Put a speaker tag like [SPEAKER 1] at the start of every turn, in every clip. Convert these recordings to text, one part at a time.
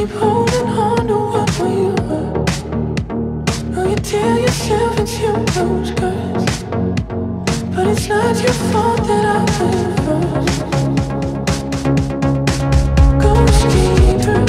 [SPEAKER 1] keep holding on to what we were. Oh, you tear yourself into those cuts, but it's not your fault that I went first. Ghost keeper.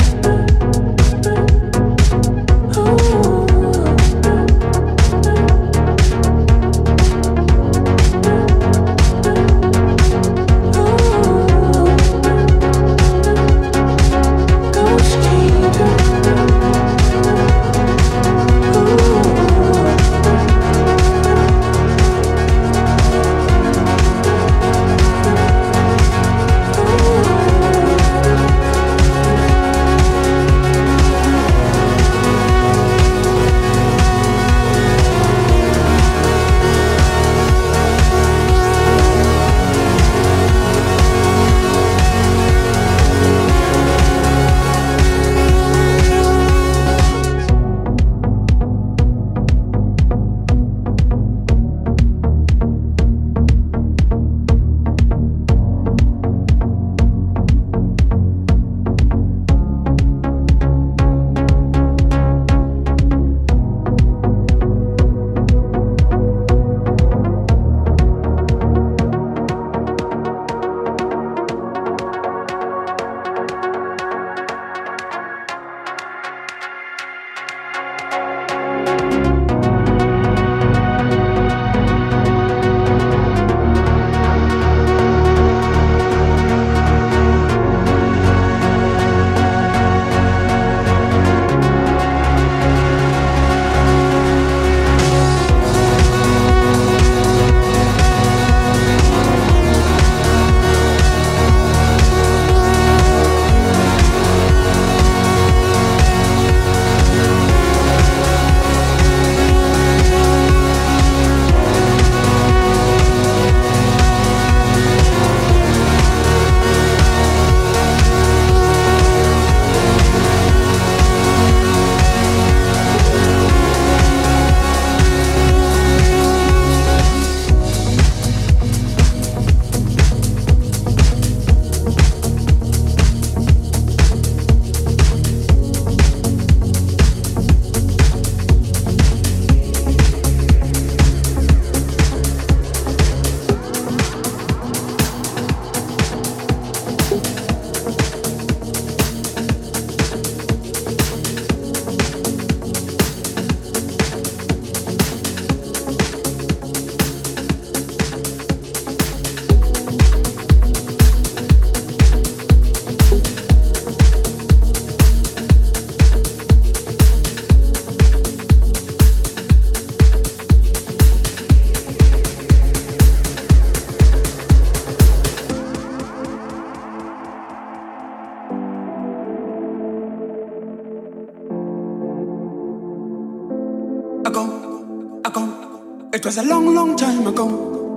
[SPEAKER 2] It was a long, long time ago.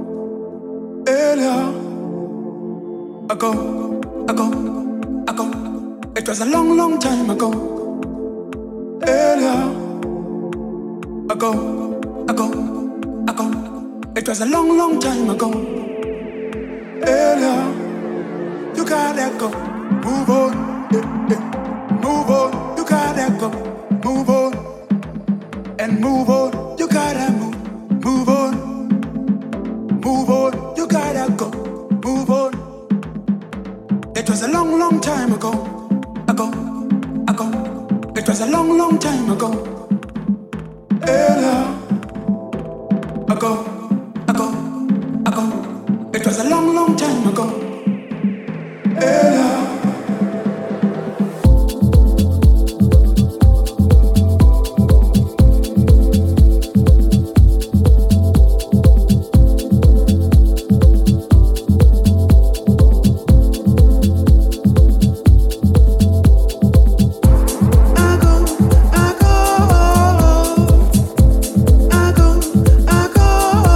[SPEAKER 2] Earlier. Ago. It was a long, long time ago. Earlier. Ago. It was a long, long time ago. Earlier. You gotta go. Move on. Move on. You gotta go. Move on. And move on. You gotta move. Move on, move on, you gotta go, move on. It was a long, long time ago, ago. It was a long, long time ago. Earlier, ago. It was a long, long time ago. Earlier.
[SPEAKER 1] I go.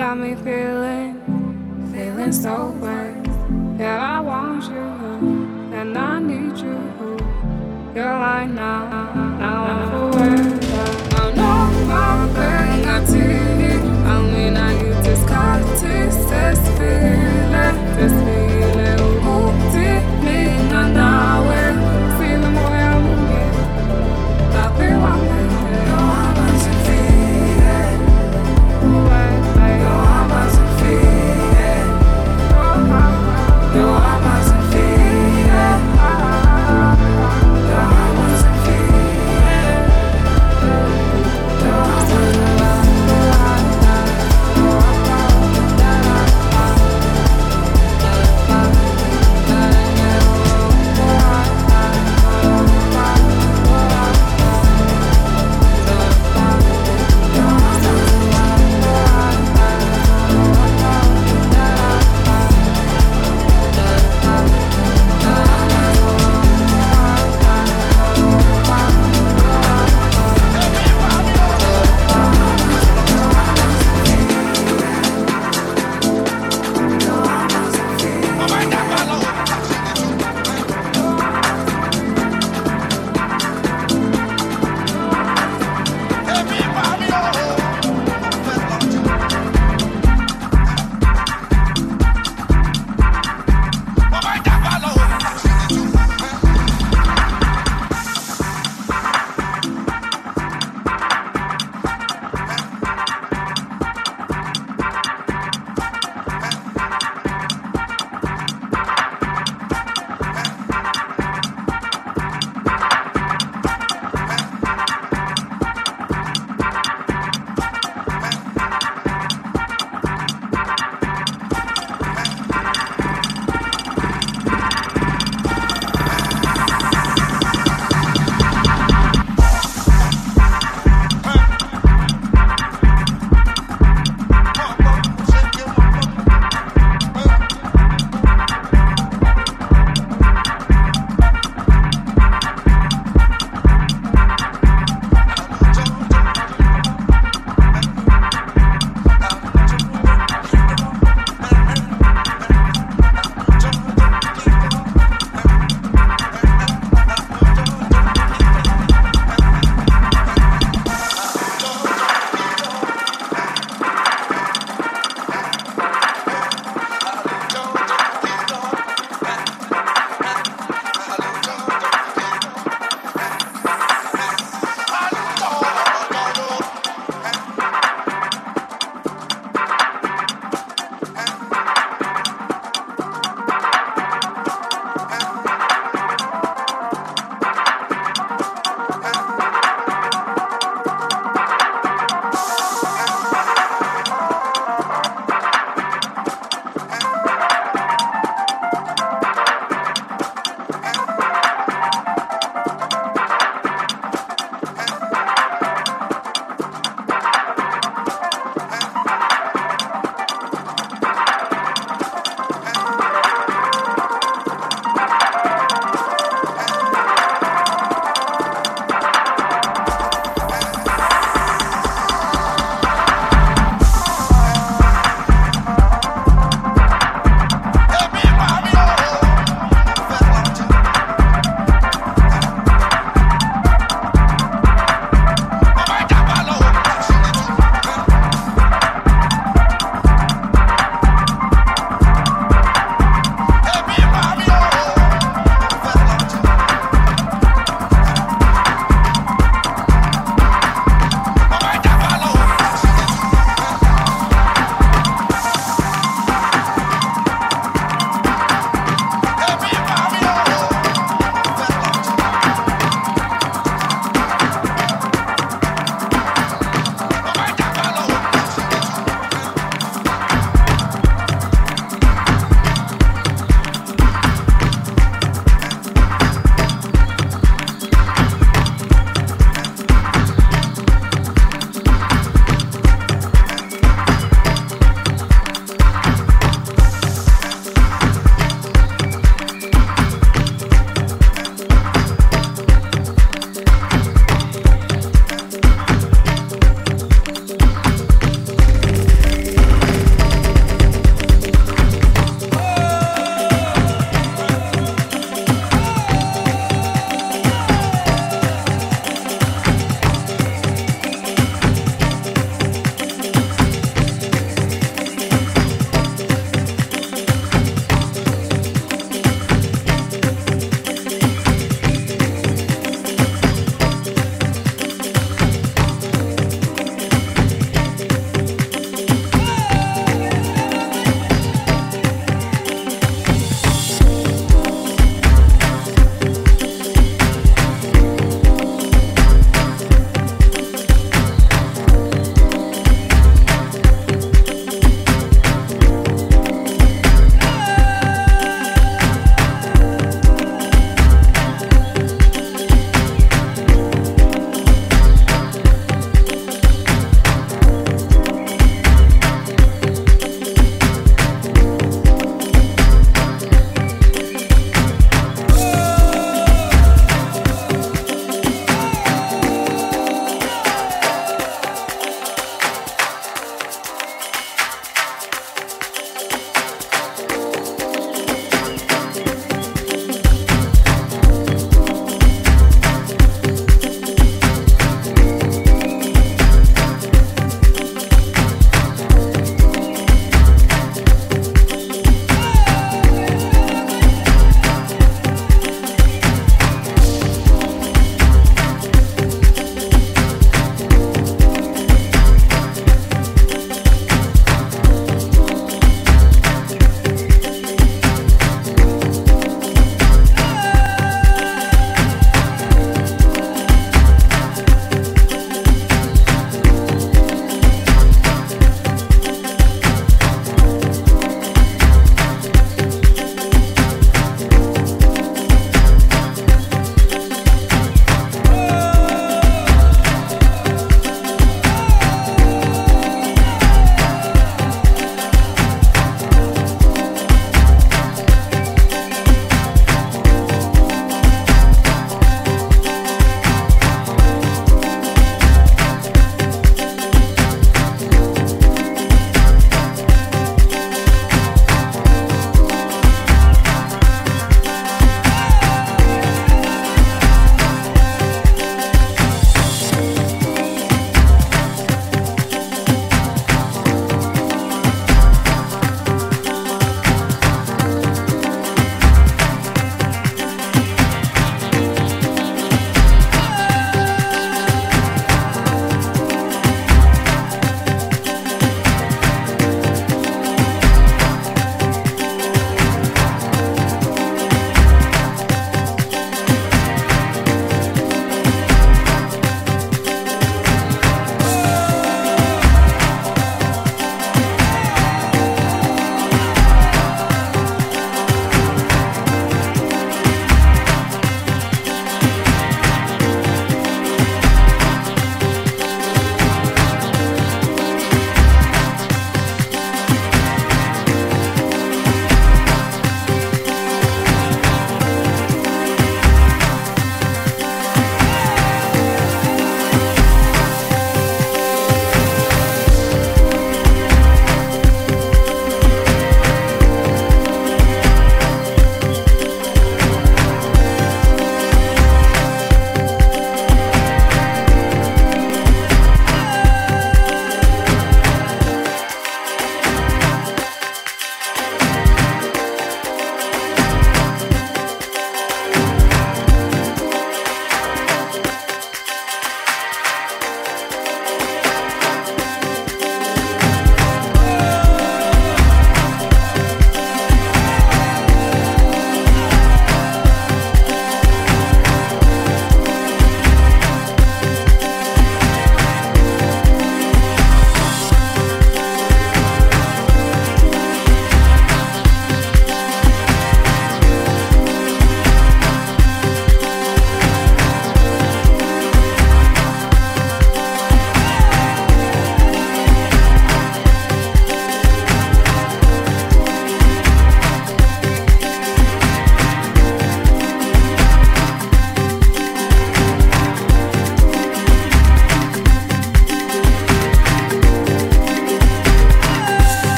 [SPEAKER 1] got me feeling so bad. Yeah, I want you, and I need you. You're like now and forever. I know my thing, I see it. I mean, I get this got this feeling, this feeling. Oh, take me now, we're feeling more I'm moving. I feel I'm moving. No, I wasn't feeling. No, I wasn't feeling. No, I wasn't feeling. No, I wasn't feeling. No, I wasn't feeling.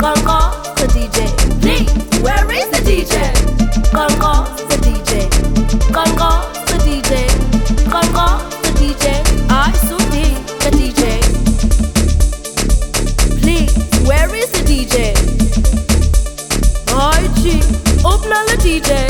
[SPEAKER 3] Congo, the DJ. Please, where is the DJ? Congo, the DJ. Congo, the DJ. Congo, the DJ. I Sudi, the DJ. Please, where is the DJ? I G, open the DJ.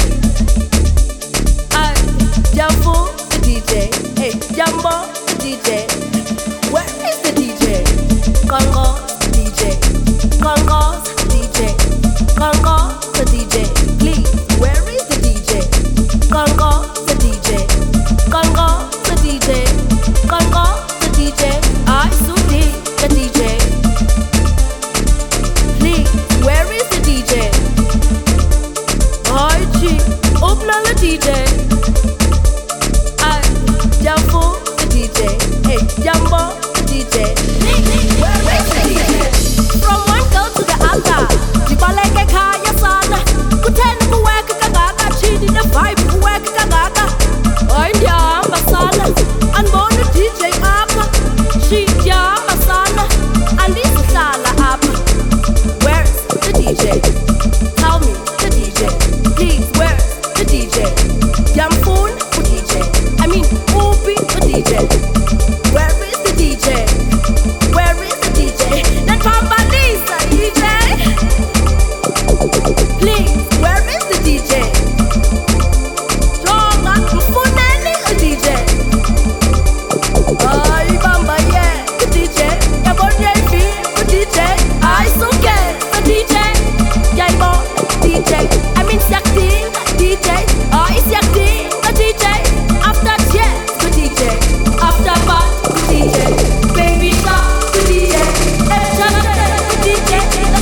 [SPEAKER 3] I Jumbo, the DJ. Hey, Jumbo, the DJ. Where is the DJ? Congo, DJ. Congo, DJ. Congo, the DJ. Please, where is the DJ? Congo, the DJ. Congo, the DJ. Congo, the DJ. I Sudi, the DJ. Please, where is the DJ? I G, open the DJ. I Jumbo, the DJ. Hey, Jumbo, the DJ. Where is the DJ? From one girl to the other, Jibaleke kaya sana. Kuteni kuweka kagaka, chini na vibe kuweka kagaka. Oindia ambasana, anbona DJ apa. Shija ambasana, andisi sala apa. Where's the DJ? Tell me the DJ. Please, where's the DJ? Jampoon for DJ. I mean, Ubi for DJ. Where is the DJ? Where is the DJ? That Pambalisa DJ. Please, where is the DJ? Jonga Mfuneni a DJ. Ay Bamba yeah, the DJ. Yabonye fi the DJ. I Suke the DJ. Yaibo DJ. I mean Siakti DJ. I Siakti the DJ. After Jet the DJ. After Bat the DJ. Baby Shark the DJ. The DJ.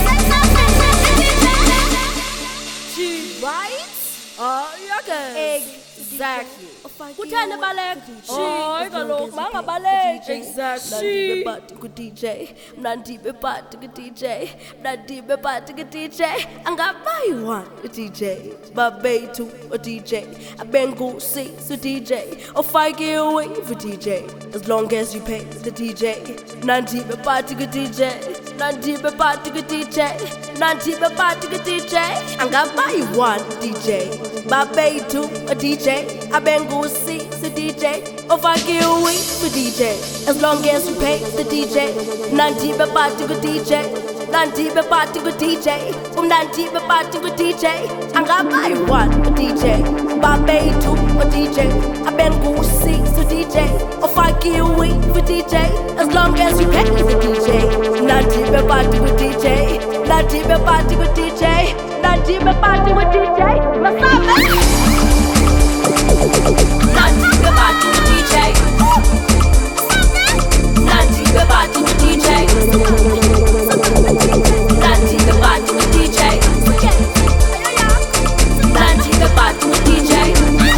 [SPEAKER 3] She bites? Oh, okay. Exactly. Kutana balek. Oh, galok mga balek. Exactly. Nandi be DJ. Nandi be DJ. Nandi be DJ. Angaba you want a DJ. Babe to a DJ. A Bengal seats a DJ. Or 5 gear away for DJ. As long as you pay the DJ. Nandi be DJ. Nandi be DJ. Nandi be DJ. Angaba you want DJ. Babe to a DJ. A Bengal seats a DJ. Or 5 gear away for DJ. As long as you pay the DJ. Nandi be DJ. Nandi be DJ. Nandi be DJ. Angaba you want a DJ. Babe to a DJ. A Bengal seats a DJ. Or 5 gear away for DJ. As long as you pay the DJ. Nandi be DJ. Nandi be DJ. Nandi be DJ. Masaba. Nandi be DJ. Nandi be DJ. Nandi be DJ. Nandi be DJ.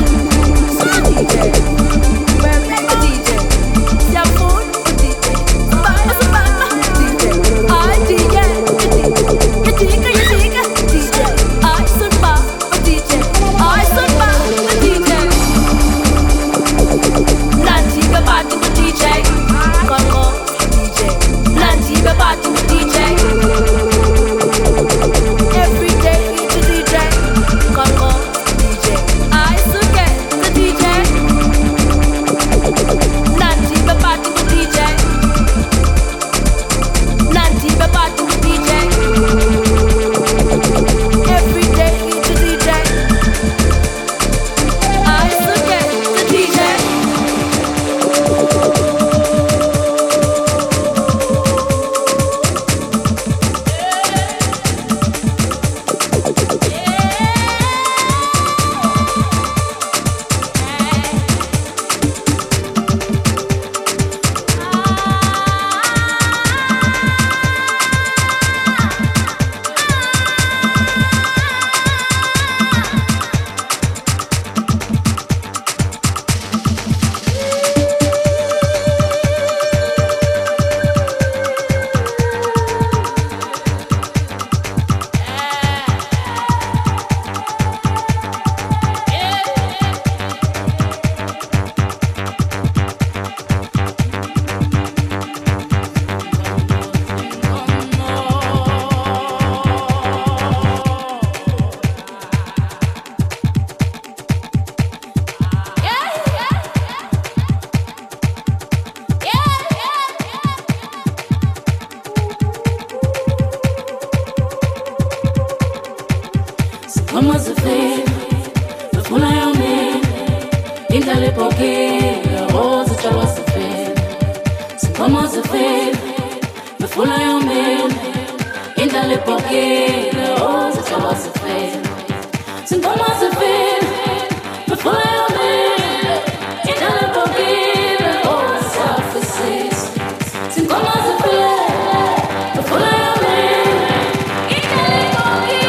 [SPEAKER 3] Where is the DJ? Jampoon DJ. Bamba DJ. I DJ. Yatika DJ. I Sunba DJ. I
[SPEAKER 4] Como se fez, me fula eu me Indale porque rosa chava se fez. Como se fez, me fula eu me Indale porque rosa chava se fez. Como se fez, me fula eu me Indale porque rosa chava se fez. Como se fez, me fula eu me Indale porque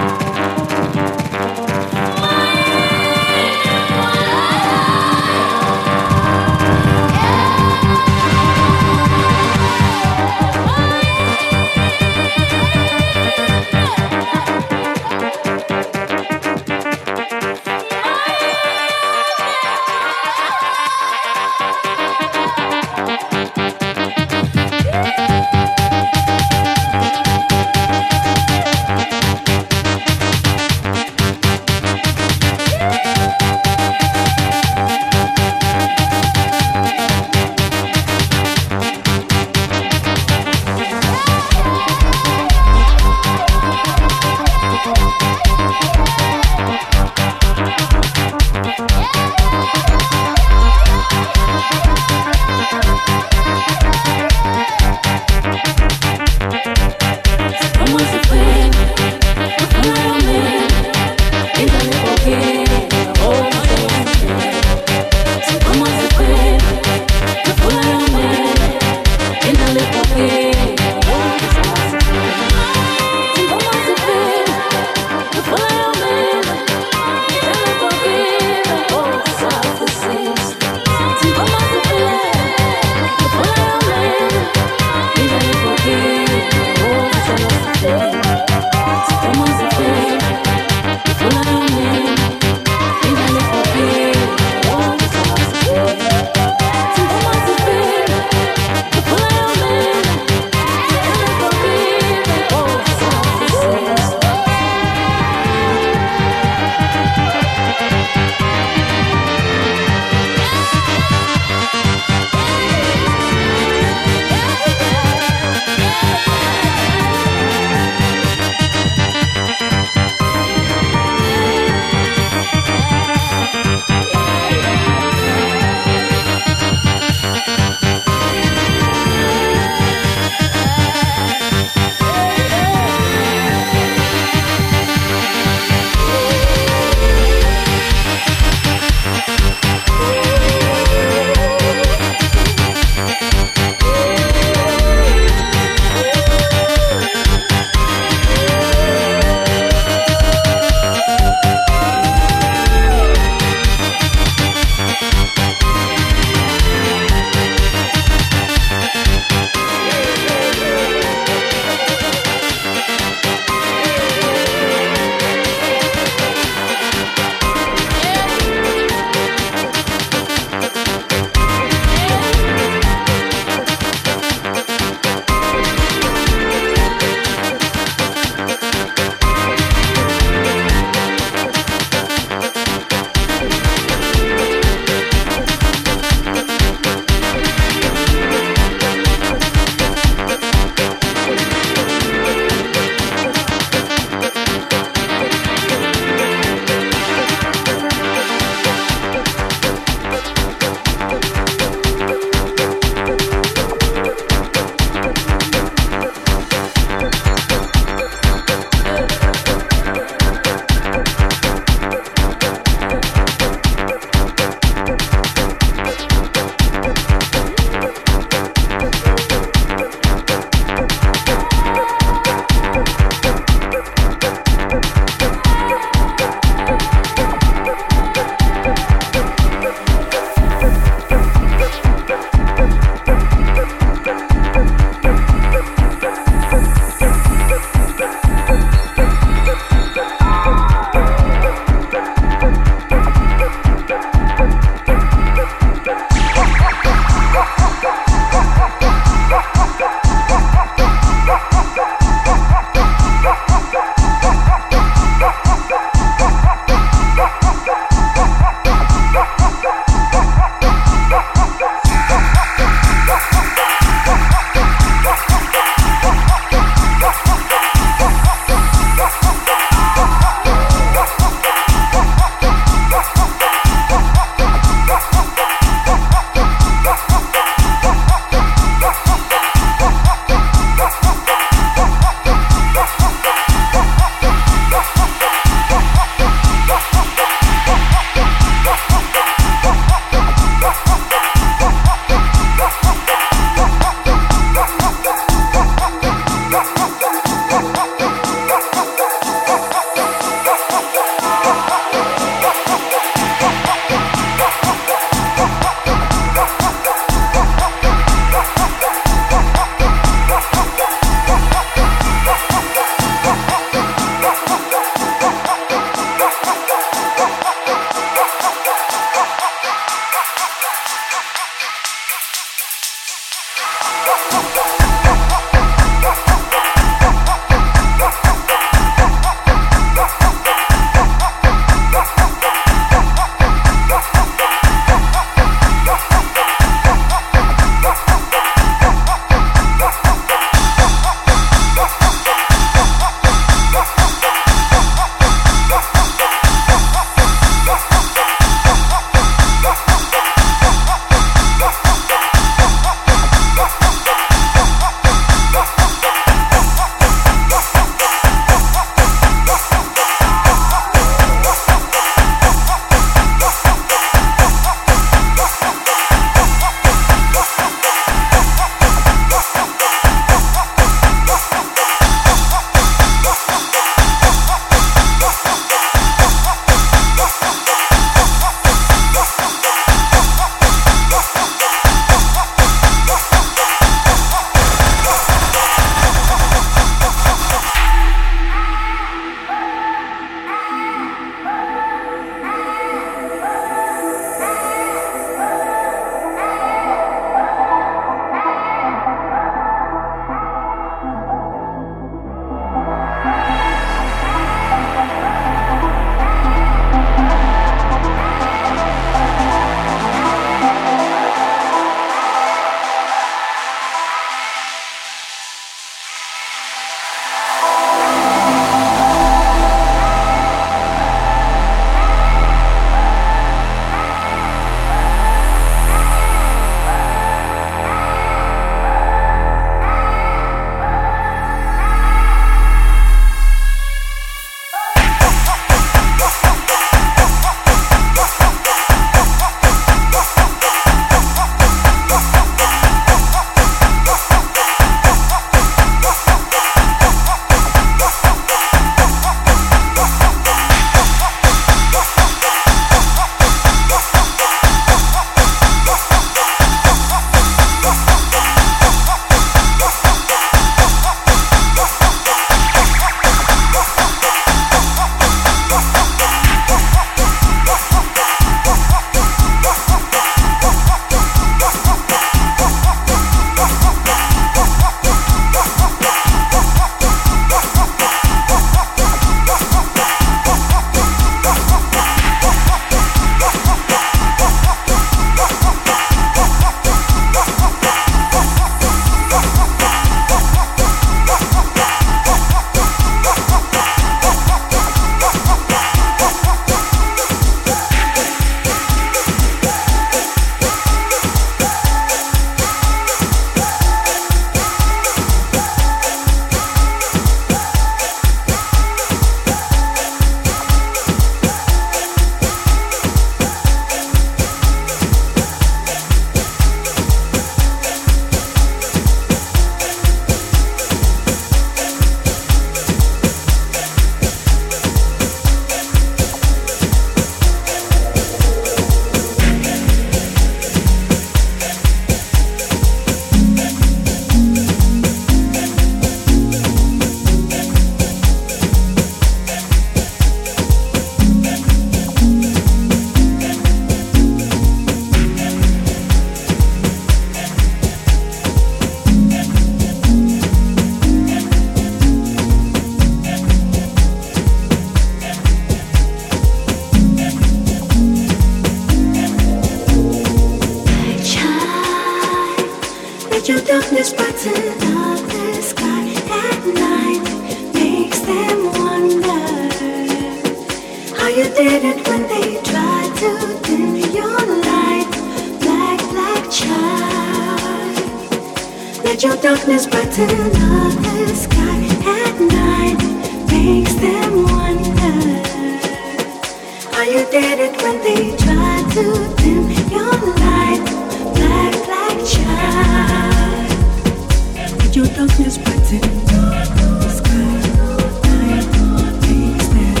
[SPEAKER 5] darkness brighten up the sky at night, makes them wonder how you did it when they tried to dim your light. Black child, let your darkness brighten up the sky at night, makes them wonder how you did it when they tried to dim your light. Black child, let your darkness brighten up the sky at night, makes them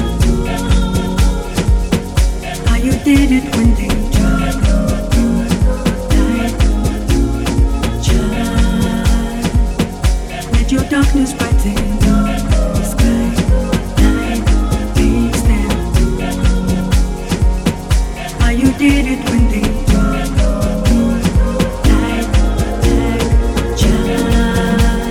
[SPEAKER 5] how you did it when they tried to dim light. Child, let your darkness brighten up the sky at night, makes them how you did it when they tried to dim light. Black child.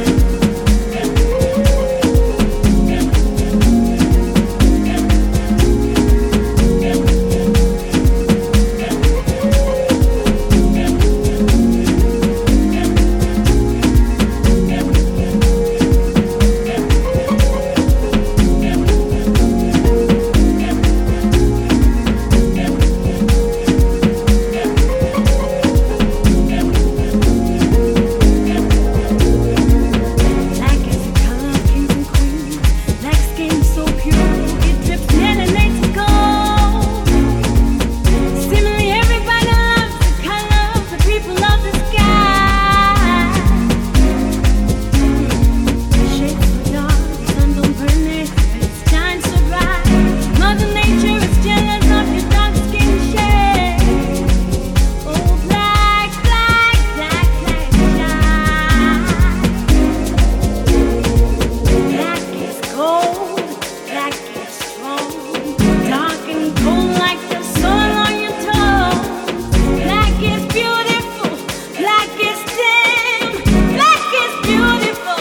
[SPEAKER 5] Black is the color of kings and queens. Black skin so pure, it drips melanated gold. Seemingly everybody loves the color of the people of the sky. Shades so dark, sun don't burn it, but it shines so bright. Mother Nature is jealous of your dark skin shade. Oh, black child. Black is cold, black is strong, dark and cold like the sun on your tongue. Black is beautiful, black is dim, black is beautiful.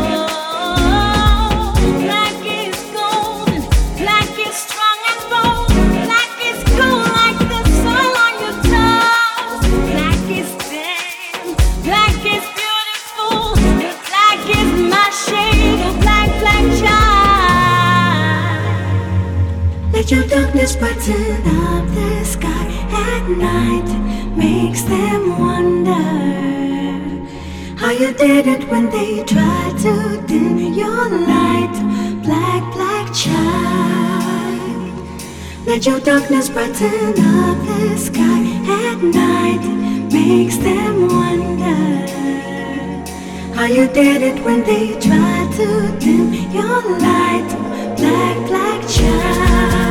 [SPEAKER 5] Black is golden, black is strong and bold, black is cool like the sun on your tongue. Black is dim, black is beautiful, black is my shade of black child. Let your darkness brighten up the sky at night, makes them wonder how you did it when they tried to dim your light. Black child, let your darkness brighten up the sky at night, makes them wonder how you did it when they tried to dim your light. Black child.